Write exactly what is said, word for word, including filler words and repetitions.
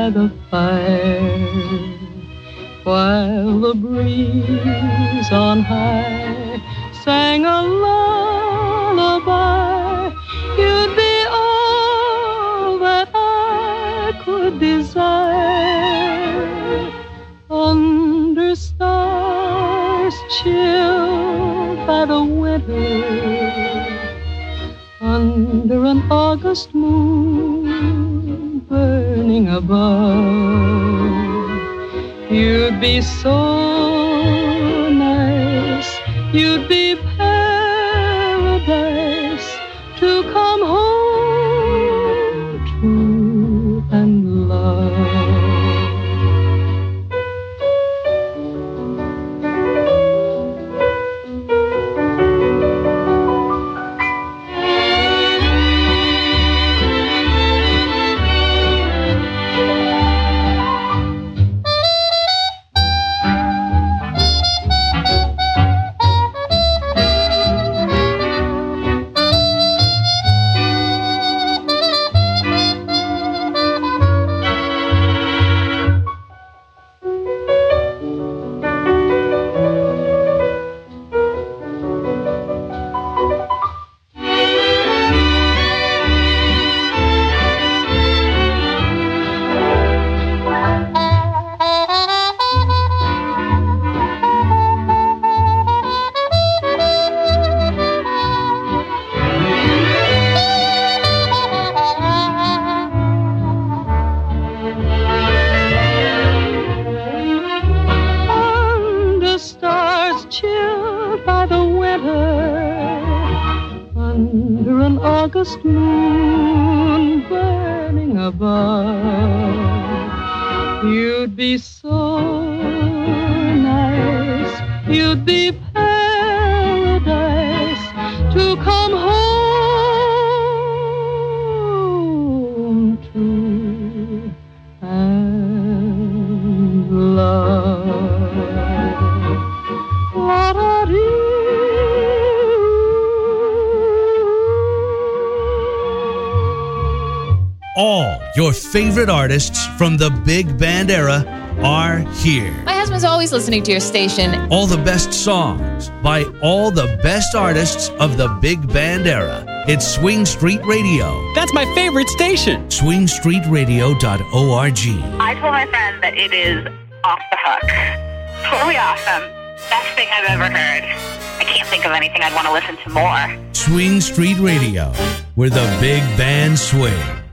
by the fire, while the breeze on high sang a lullaby. You'd be all that I could desire, under stars chilled by the winter, under an August moon burning above. You'd be so nice, you'd be paradise to come home to and love. August moon burning above. You'd be so nice, you'd be paradise to come home to and love. La-da-dee. All your favorite artists from the big band era are here. My husband's always listening to your station. All the best songs by all the best artists of the big band era. It's Swing Street Radio. That's my favorite station. swing street radio dot org. I told my friend that it is off the hook. Totally awesome. Best thing I've ever heard. I can't think of anything I'd want to listen to more. Swing Street Radio, where the big band swing.